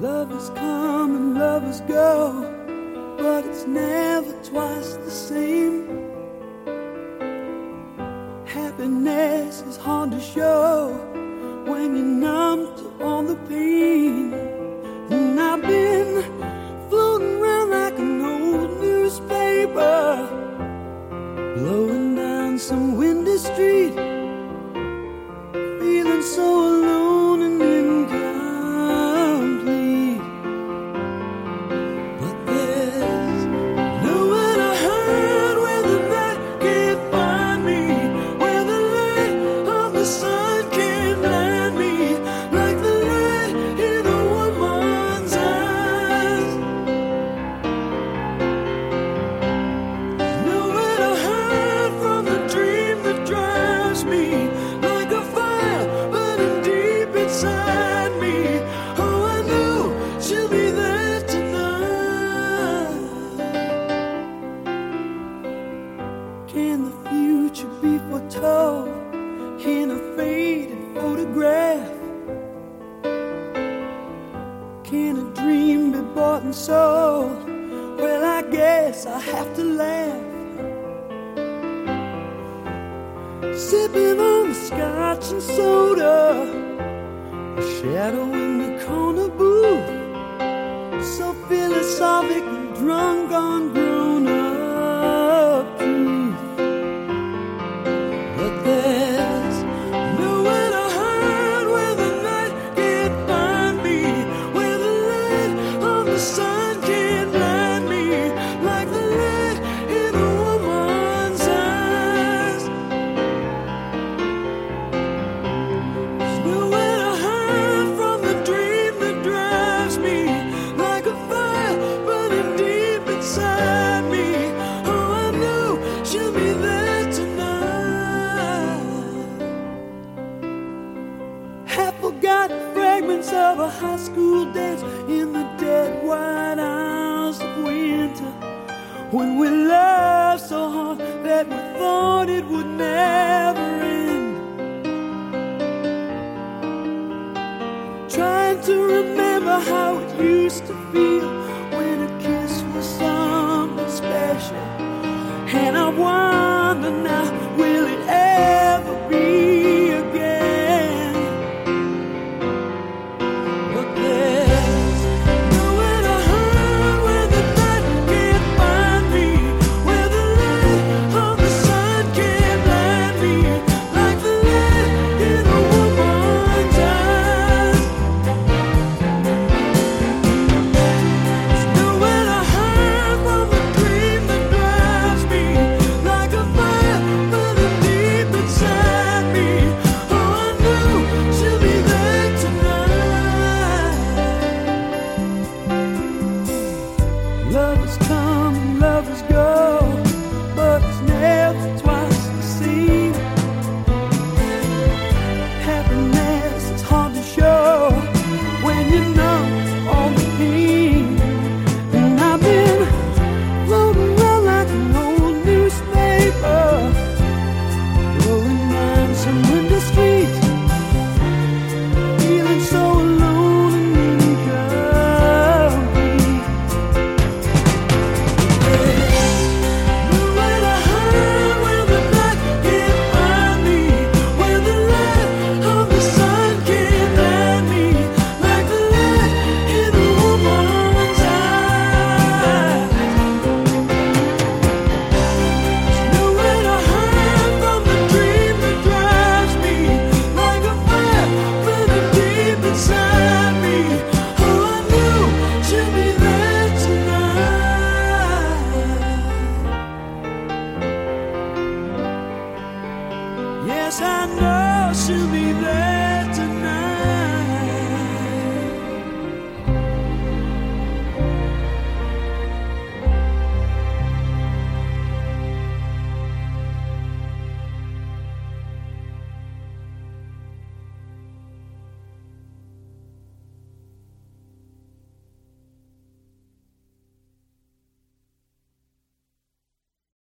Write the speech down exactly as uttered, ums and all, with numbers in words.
Lovers come and lovers go, but it's never twice the same. Happiness is hard to show when you're numb to all the pain. And I've been floating around like an old newspaper, blowing down some windy street, feeling so alone and incomplete. But there's nowhere to hide where the night can't find me, where the light of the sun can't blind me, like the light in a woman's eyes. Nowhere to hide from the dream that drives me, like a fire burning deep inside me. Oh, I know she'll be there tonight. Can the future be foretold in a faded photograph? Can a dream be bought and sold? Well, I guess I have to laugh. Sipping on the scotch and soda, a shadow in the corner booth, so philosophic and drunk on grown-up truth. But there's nowhere to hide where the night can't find me, where the light of the sun can't blind me, like the light in a woman's eyes. There's nowhere to hide from the dream that drives me, like a fire burning deep inside me. Oh, I know she'll be there tonight. Half-forgotten fragments of a high school dance in the dead white hours of winter, when we laughed so hard that we thought it would never end. Trying to remember how it used to feel when a kiss was something special, and I wonder now